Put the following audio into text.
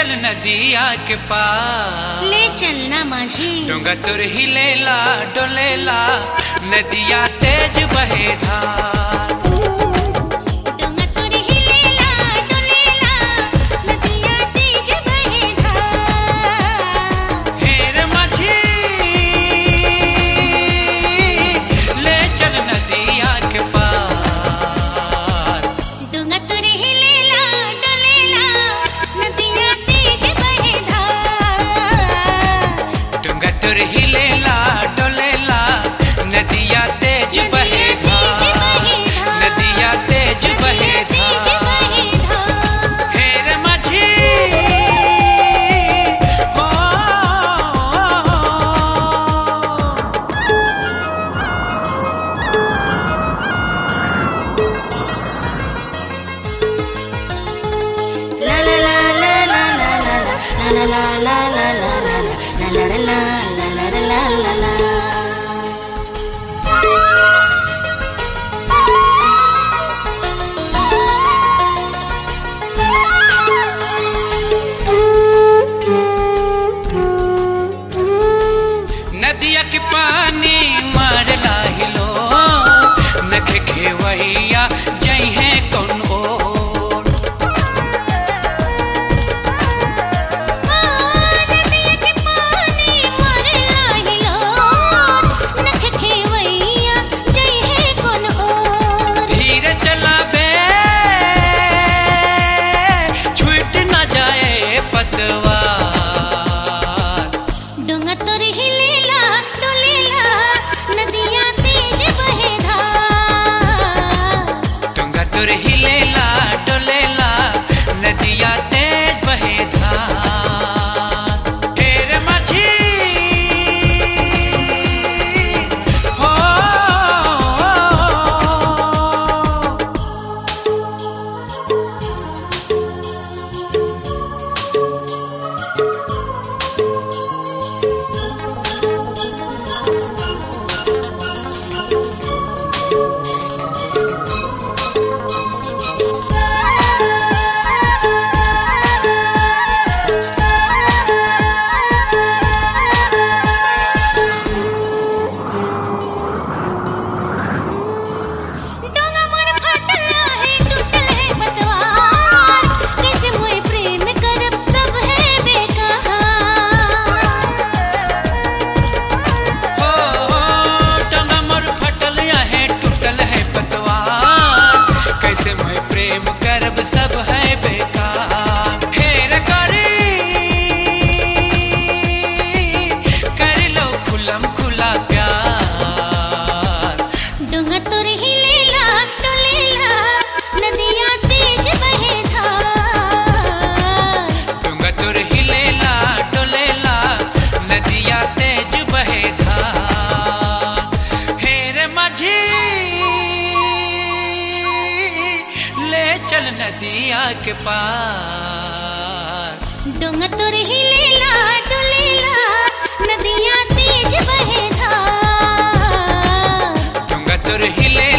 चल नदिया के पार, ले चलना माझी। डोंगा तुर हिलेला डोलेला, नदिया तेज बहे धार। डोंगा तुर हिलेला डोलेला, नदिया तेज बहे धार। हेर माझी ले चल नदिया के पार, डोंगा तुर हिलेला डोलेला, नदिया तेज बहे धार। डोंगा तुर हिलेला डोलेला, नदिया तेज बहे धार, नदिया तेज बहे धार। हेर माझी हो ला ला ला ला ला ला ला ला ला ला ला ला ला ला ला ला ला ला। नदिया के पानी मारला हिलो, नख खेवैया जइहे कौन ओर। नदिया के पानी मारला हिलो, नख खेवैया जइहे कौन ओर। धीरे चलाबे छूट न जाए पतवार, डोंगा तुर हिलेला डोलेला, नदिया तेज बहे धार। डोंगा तुर हिलेला डोलेला, नदिया तेज बहे धार। हेर माझी हो डोंगा मोर फटल है टूटल है पतवार, कैसे मोय प्रेम करब सब है बेकार। हो डोंगा मोर फटल है टूटल है पतवार, कैसे मैं प्रेम करब सब है बेकार। हेर कर लो खुलम खुला प्यार, डोंगा तुर हिलेला डोलेला, नदिया तेज बहे धार। डोंगा तुर हिलेला डोलेला, नदिया तेज बहे धार। हेर माझी ले चल नदिया के पार, डोंगा तुर हिलेला डोलेला, नदिया तेज बहे धार। डोंगा तुर हिले